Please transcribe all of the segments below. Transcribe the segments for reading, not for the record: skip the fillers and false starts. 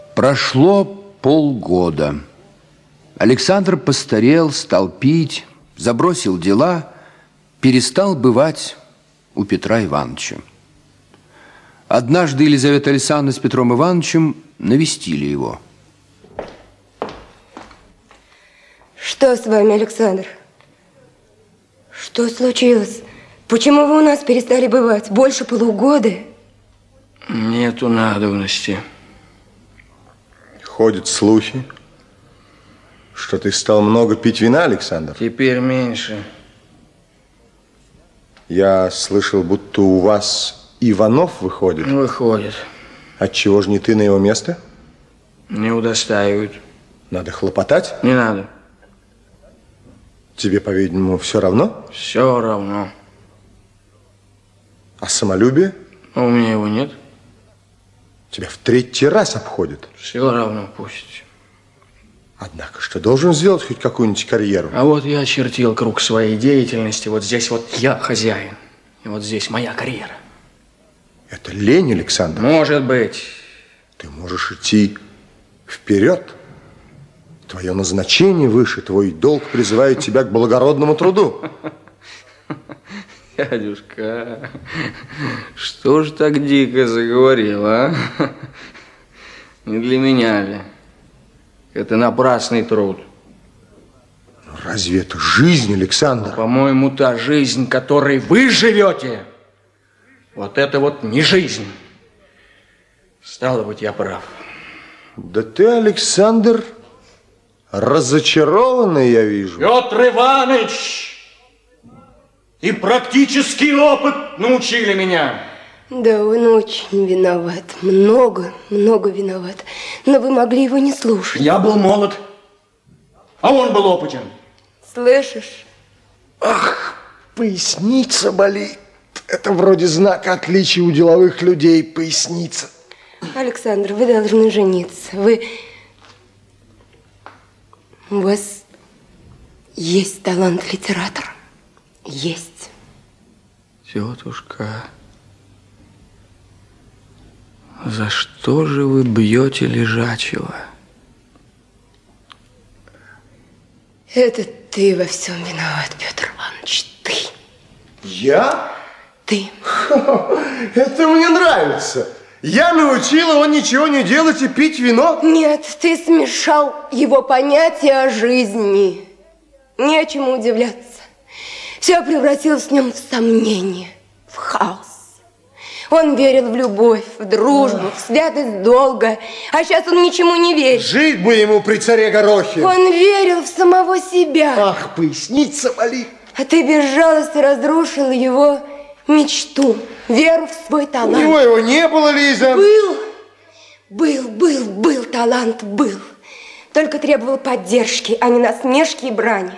Прошло полгода. Александр постарел, стал пить, забросил дела, перестал бывать у Петра Ивановича. Однажды Елизавета Александровна с Петром Ивановичем навестили его. Что с вами, Александр? Что случилось? Почему вы у нас перестали бывать? Больше полугода? Нету надобности. Ходят слухи, что ты стал много пить вина, Александр. Теперь меньше. Я слышал, будто у вас Иванов выходит. Выходит. Отчего же не ты на его место? Не удостаивают. Надо хлопотать? Не надо. Тебе, по-видимому, все равно? Все равно. А самолюбие? А у меня его нет. Тебя в третий раз обходят. Все равно пусть. Однако, что должен сделать хоть какую-нибудь карьеру? А вот я очертил круг своей деятельности. Вот здесь вот я хозяин. И вот здесь моя карьера. Это лень, Александр? Может быть. Ты можешь идти вперед. Твое назначение выше, твой долг призывает тебя к благородному труду. Дядюшка, что ж так дико заговорил, а? Не для меня ли? Это напрасный труд. Разве это жизнь, Александр? По-моему, та жизнь, которой вы живете, вот это вот не жизнь. Стало быть, я прав. Да ты, Александр, разочарованный, я вижу. Петр Иванович! И практический опыт научили меня. Да, он очень виноват. Много виноват. Но вы могли его не слушать. Я был молод, а он был опытен. Слышишь? Ах, поясница болит. Это вроде знака отличия у деловых людей, поясница. Александр, вы должны жениться. У вас есть талант литератора. Есть. Тетушка, за что же вы бьете лежачего? Это ты во всем виноват, Петр Иванович, ты. Я? Ты. Это мне нравится. Я научил его ничего не делать и пить вино? Нет, ты смешал его понятия о жизни. Нечему удивляться. Все превратилось в нем в сомнение, в хаос. Он верил в любовь, в дружбу, в святость долга, а сейчас он ничему не верит. Жить бы ему при царе Горохе. Он верил в самого себя. Ах, поясница болит. А ты без жалости разрушил его мечту, веру в свой талант. У него его не было, Лиза. Был талант, был. Только требовал поддержки, а не насмешки и брани.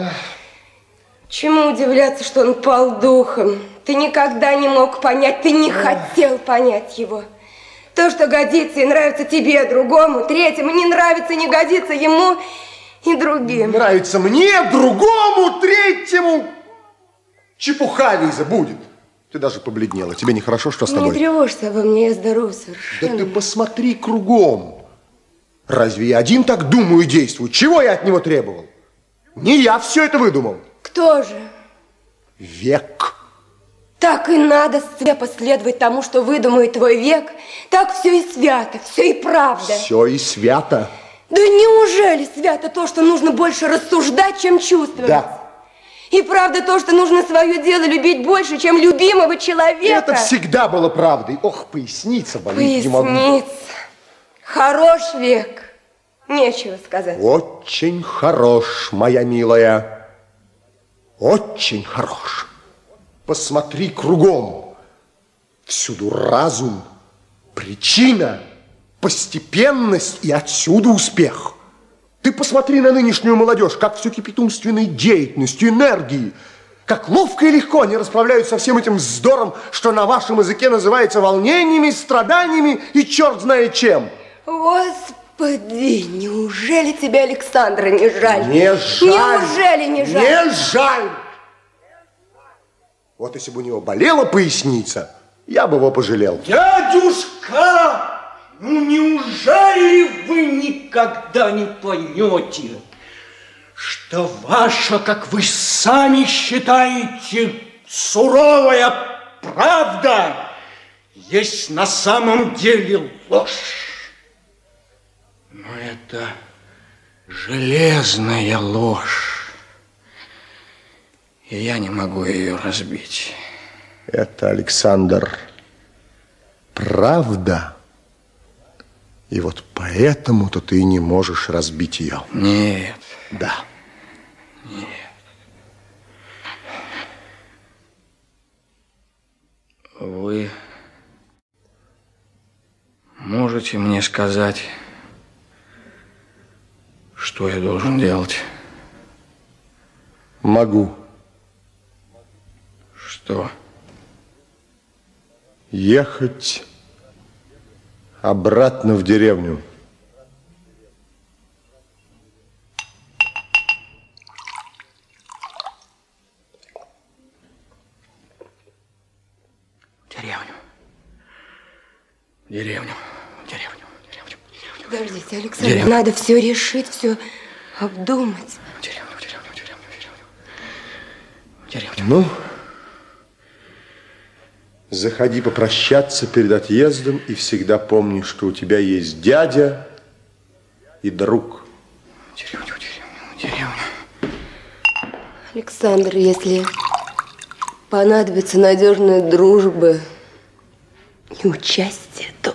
Чему удивляться, что он пал духом? Ты никогда не мог понять, ты не хотел понять его. То, что годится и нравится тебе, другому, третьему, не нравится, не годится ему и другим. Нравится мне, другому, третьему. Чепуха, Лиза, будет. Ты даже побледнела. Тебе нехорошо, что с тобой? Не тревожься обо мне, я здоров совершенно. Да ты посмотри кругом. Разве я один так думаю и действую? Чего я от него требовал? Не я все это выдумал. Кто же? Век. Так и надо слепо следовать тому, что выдумает твой век. Так все и свято, все и правда. Все и свято. Да неужели свято то, что нужно больше рассуждать, чем чувствовать? Да. И правда то, что нужно свое дело любить больше, чем любимого человека. Это всегда было правдой. Ох, поясница болит. Не могу. Поясница. Хорош век. Нечего сказать. Очень хорош, моя милая. Очень хорош. Посмотри кругом. Всюду разум, причина, постепенность и отсюда успех. Ты посмотри на нынешнюю молодежь, как все кипит умственной деятельностью, энергией. Как ловко и легко они расправляются со всем этим вздором, что на вашем языке называется волнениями, страданиями и черт знает чем. Господи, неужели тебе Александра не жаль? Не жаль. Неужели не жаль? Не жаль. Вот если бы у него болела поясница, я бы его пожалел. Дядюшка! Ну, неужели вы никогда не поймете, что ваша, как вы сами считаете, суровая правда есть на самом деле ложь? Но это железная ложь, и я не могу ее разбить. Это, Александр, правда. И вот поэтому-то ты не можешь разбить ее. Нет. Да. Нет. Вы можете мне сказать, что я должен делать? Могу. Что? Ехать обратно в деревню. Деревню. Подождите, Александр, надо все решить, все обдумать. Деревню. Ну, заходи попрощаться перед отъездом и всегда помни, что у тебя есть дядя и друг. Деревню. Александр, если понадобится надежная дружба и участие, то...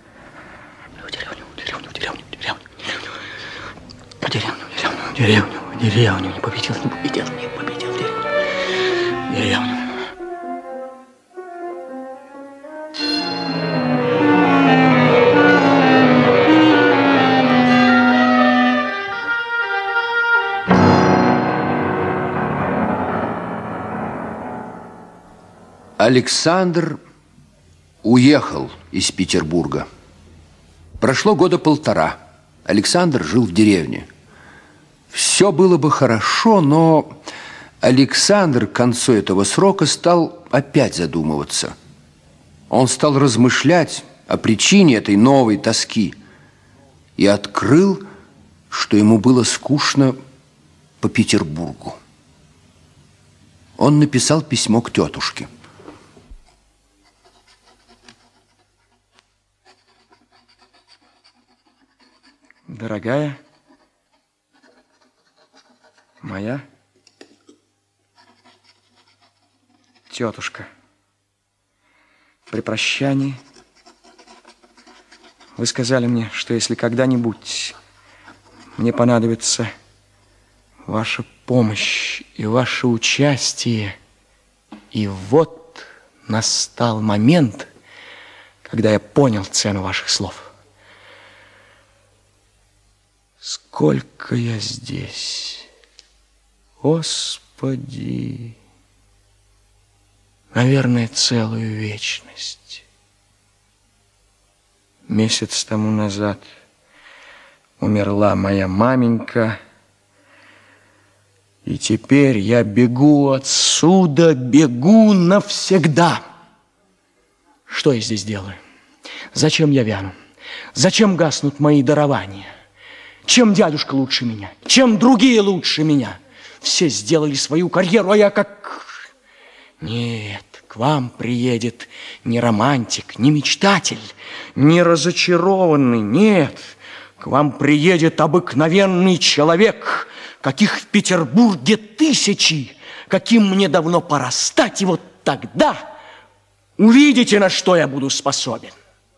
Деревню. Не победил. Деревню. Александр уехал из Петербурга. Прошло года полтора. Александр жил в деревне. Все было бы хорошо, но Александр к концу этого срока стал опять задумываться. Он стал размышлять о причине этой новой тоски и открыл, что ему было скучно по Петербургу. Он написал письмо к тетушке. Дорогая моя тетушка, при прощании вы сказали мне, что если когда-нибудь мне понадобится ваша помощь и ваше участие, и вот настал момент, когда я понял цену ваших слов. Сколько я здесь, Господи, наверное, целую вечность. Месяц тому назад умерла моя маменька, и теперь я бегу отсюда, бегу навсегда. Что я здесь делаю? Зачем я вяну? Зачем гаснут мои дарования? Чем дядюшка лучше меня? Чем другие лучше меня? Все сделали свою карьеру, а я как... Нет, к вам приедет не романтик, не мечтатель, не разочарованный, нет. К вам приедет обыкновенный человек, каких в Петербурге тысячи, каким мне давно пора стать, и вот тогда увидите, на что я буду способен.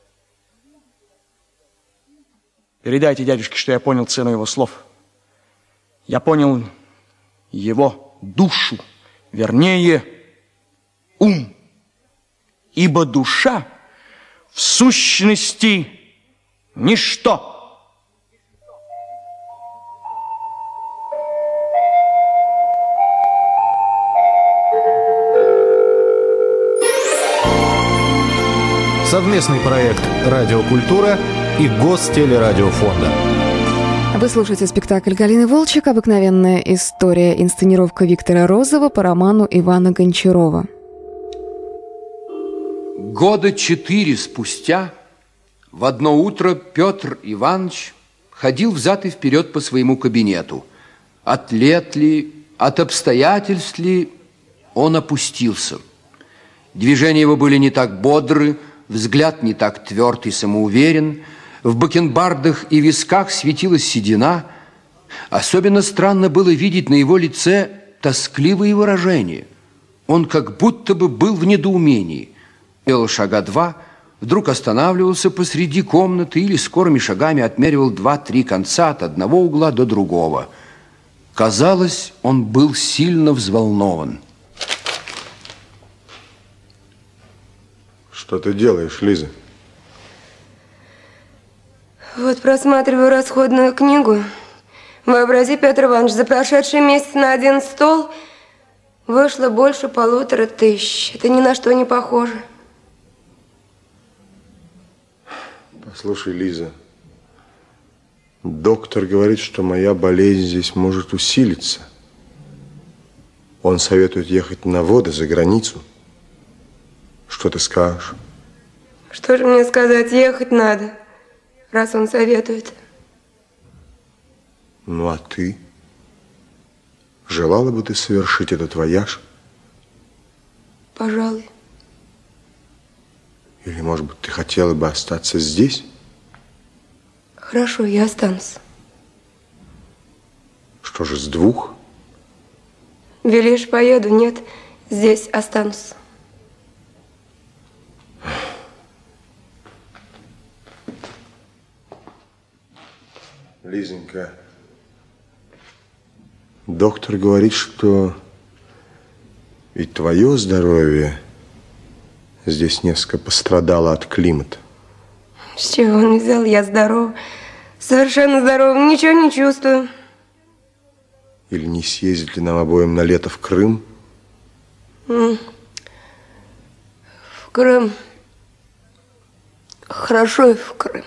Передайте дядюшке, что я понял цену его слов. Я понял его душу, вернее, ум. Ибо душа в сущности ничто. Совместный проект «Радиокультура» и Гостелерадиофонда. Вы слушаете спектакль Галины Волчек «Обыкновенная история». Инсценировка Виктора Розова по роману Ивана Гончарова. Года 4 спустя В одно утро Петр Иванович ходил взад и вперед по своему кабинету. От лет ли, от обстоятельств ли, он опустился. Движения его были не так бодры, взгляд не так тверд и самоуверен. В бакенбардах и висках светилась седина. Особенно странно было видеть на его лице тоскливые выражения. Он как будто бы был в недоумении. Делал шага два, вдруг останавливался посреди комнаты или скорыми шагами отмеривал 2-3 конца от одного угла до другого. Казалось, он был сильно взволнован. Что ты делаешь, Лиза? Вот просматриваю расходную книгу. Вообрази, Петр Иванович, за прошедший месяц на один стол вышло больше 1500. Это ни на что не похоже. Послушай, Лиза, доктор говорит, что моя болезнь здесь может усилиться. Он советует ехать на воды за границу. Что ты скажешь? Что же мне сказать? Ехать надо, раз он советует. Ну, а ты? Желала бы ты совершить этот вояж? Пожалуй. Или, может быть, ты хотела бы остаться здесь? Хорошо, я останусь. Что же, с двух? Велишь, поеду? Нет, здесь останусь. Лизонька, доктор говорит, что и твое здоровье здесь несколько пострадало от климата. С чего он взял? Я здоров. Совершенно здоров. Ничего не чувствую. Или не съездить ли нам обоим на лето в Крым? В Крым. Хорошо и в Крым.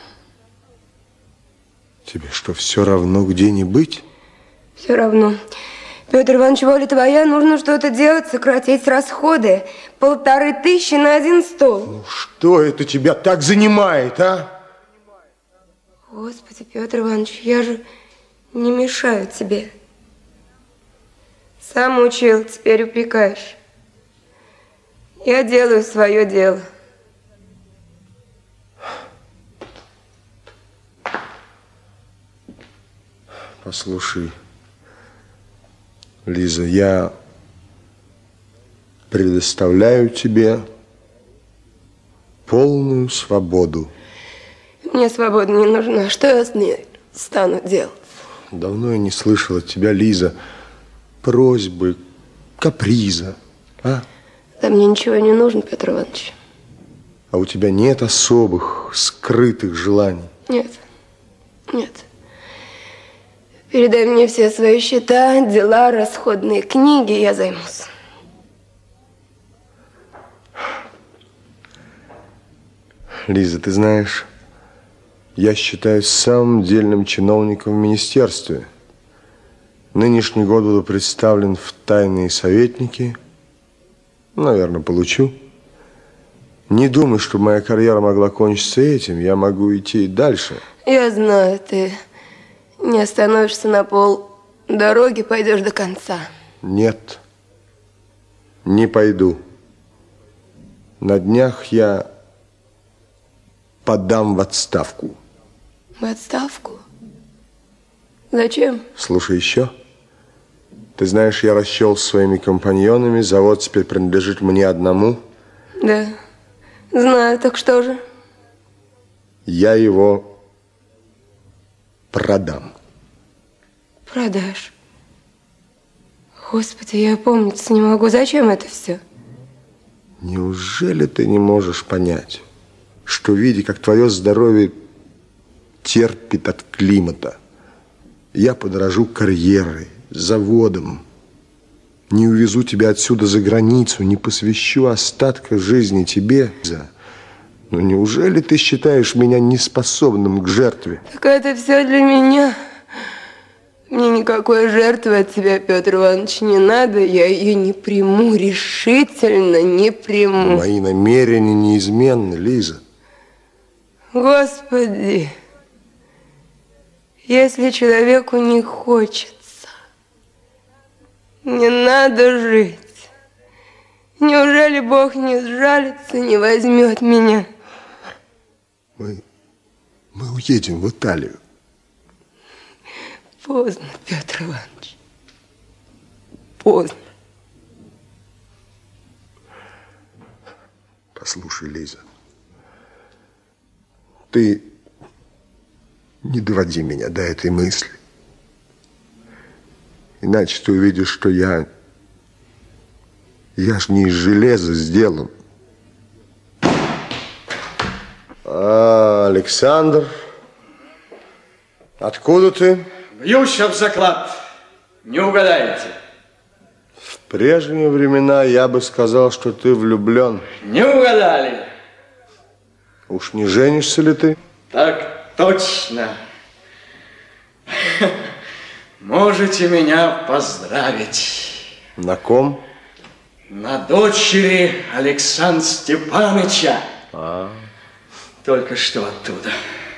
Тебе что, все равно где не быть? Все равно. Петр Иванович, воля твоя, нужно что-то делать, сократить расходы. 1500 на один стол. Ну, что это тебя так занимает, а? Господи, Петр Иванович, я же не мешаю тебе. Сам учил, теперь упрекаешь. Я делаю свое дело. Послушай, Лиза, я предоставляю тебе полную свободу. Мне свобода не нужна. Что я с ней стану делать? Давно я не слышал от тебя, Лиза, просьбы, каприза, а? Да мне ничего не нужно, Петр Иванович. А у тебя нет особых, скрытых желаний? Нет, нет. Передай мне все свои счета, дела, расходные книги, я займусь. Лиза, ты знаешь, я считаюсь самым дельным чиновником в министерстве. Нынешний год буду представлен в тайные советники. Наверное, получу. Не думай, что моя карьера могла кончиться этим. Я могу идти дальше. Я знаю, ты не остановишься на полдороги, пойдешь до конца. Нет, не пойду. На днях я подам в отставку. В отставку? Зачем? Слушай еще. Ты знаешь, я расчел с своими компаньонами. Завод теперь принадлежит мне одному. Да, знаю. Так что же? Я его продам. Продашь? Господи, я помниться не могу. Зачем это все? Неужели ты не можешь понять, что, видя, как твое здоровье терпит от климата, я подорожу карьерой, заводом, не увезу тебя отсюда за границу, не посвящу остатка жизни тебе? Ну, неужели ты считаешь меня неспособным к жертве? Так это все для меня. Мне никакой жертвы от тебя, Петр Иванович, не надо. Я ее не приму, решительно не приму. Мои намерения неизменны, Лиза. Господи, если человеку не хочется, не надо жить. Неужели Бог не сжалится, не возьмет меня? Мы уедем в Италию. Поздно, Петр Иванович. Поздно. Послушай, Лиза, ты не доводи меня до этой мысли. Иначе ты увидишь, что я ж не из железа сделан. Александр, откуда ты? Бьюсь об заклад. Не угадаете. В прежние времена я бы сказал, что ты влюблен. Не угадали. Уж не женишься ли ты? Так точно. Можете меня поздравить. На ком? На дочери Александра Степановича. Только что оттуда.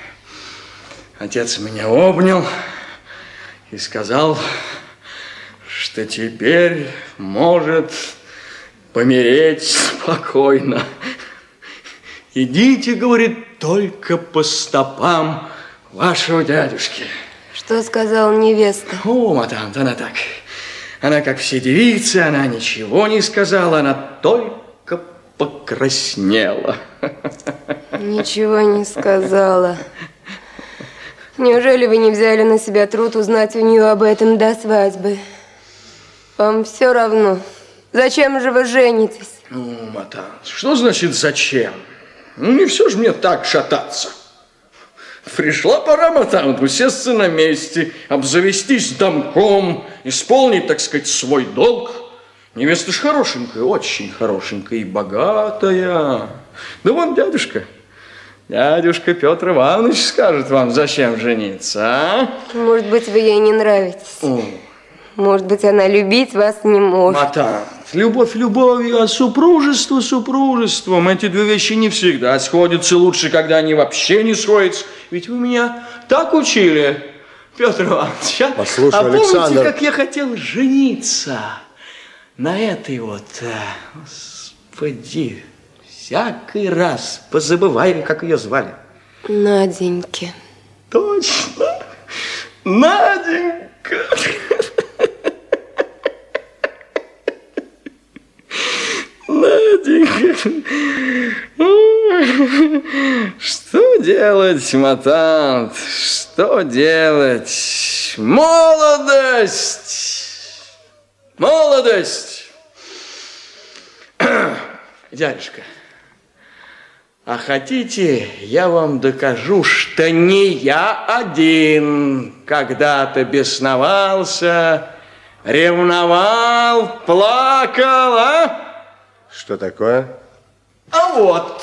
Отец меня обнял и сказал, что теперь может помереть спокойно. Идите, говорит, только по стопам вашего дядюшки. Что сказала невеста? О, матант, она так. Она, как все девицы, она ничего не сказала, она только покраснела. Ничего не сказала. Неужели вы не взяли на себя труд узнать у нее об этом до свадьбы? Вам все равно. Зачем же вы женитесь? Ну, матант, что значит зачем? Ну, не все же мне так шататься. Пришла пора, матант, усесться на месте, обзавестись домком, исполнить, так сказать, свой долг. Невеста ж хорошенькая, очень хорошенькая и богатая. Да вон дядюшка Петр Иванович скажет вам, зачем жениться, а? Может быть, вы ей не нравитесь. Может быть, она любить вас не может. Матант, любовь любовью, а супружество супружеством. Эти две вещи не всегда сходятся. Лучше, когда они вообще не сходятся. Ведь вы меня так учили, Петр Иванович. Послушай, помните, Александр, как я хотел жениться на этой вот... Господи, всякий раз позабываем, как ее звали. Наденьке. Точно, Наденька. Наденька. Что делать, матант? Что делать? Молодость! Молодость! Дядюшка, а хотите, я вам докажу, что не я один когда-то бесновался, ревновал, плакал, а? что такое? А вот,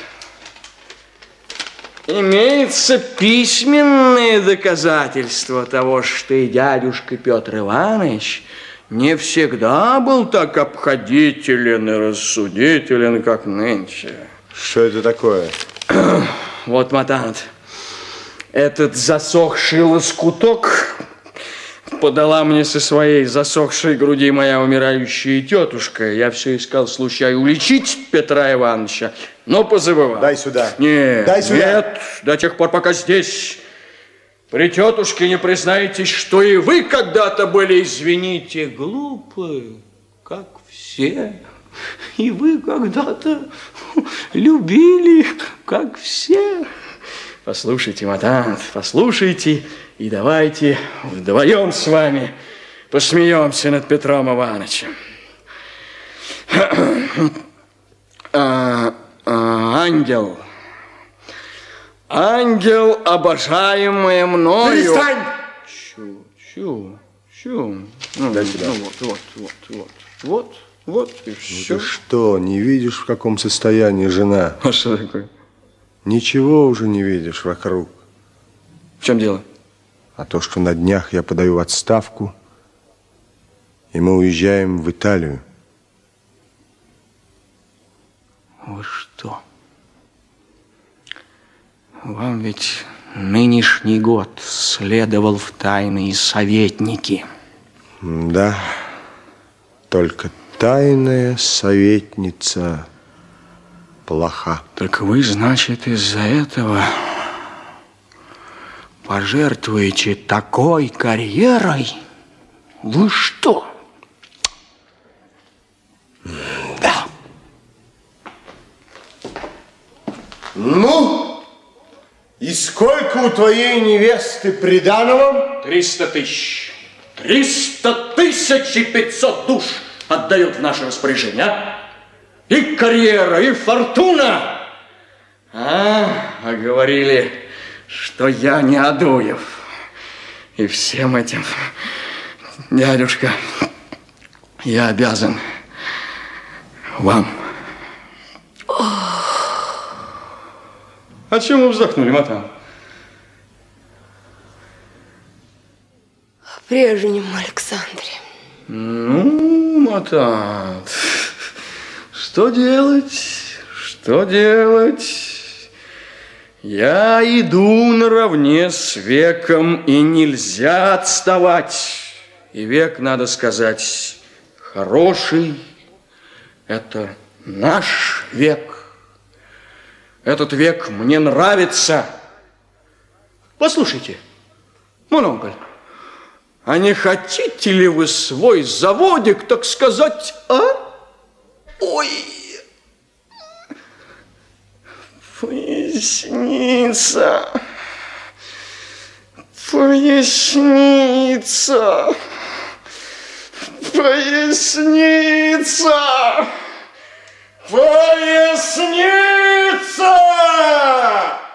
имеется письменные доказательства того, что и дядюшка Петр Иванович не всегда был так обходителен и рассудителен, как нынче. Что это такое? Вот, матант, этот засохший лоскуток подала мне со своей засохшей груди моя умирающая тетушка. Я все искал случая уличить Петра Ивановича, но позабывал. Дай сюда. Нет, дай сюда. Нет, до тех пор, пока здесь при тетушке не признаетесь, что и вы когда-то были, извините, глупы, как все. И вы когда-то любили, как все. Послушайте, матант, послушайте, и давайте вдвоем с вами посмеемся над Петром Ивановичем. Ангел, обожаемый мною... Перестань! Чу. Дай сюда. Вот, и все. Ты что, не видишь, в каком состоянии жена? А что такое? Ничего уже не видишь вокруг. В чем дело? А то, что на днях я подаю в отставку, и мы уезжаем в Италию. Вы что? Вам ведь нынешний год следовал в тайные советники. Да, только тайная советница плоха. Так вы, значит, из-за этого пожертвуете такой карьерой? Вы что? Да. Ну, и сколько у твоей невесты приданого? 300 тысяч. 300 тысяч и 500 душ отдают в наше распоряжение, а? И карьера, и фортуна. А говорили, что я не Адуев. И всем этим, дядюшка, я обязан вам. О чем вы вздохнули, мадам? О прежнем Александре. Ну, мадам, что делать? Что делать? Я иду наравне с веком, и нельзя отставать. И век, надо сказать, хороший. Это наш век. Этот век мне нравится. Послушайте, мононкль, а не хотите ли вы свой заводик, так сказать, а? Ой, поясница, поясница, поясница, поясница!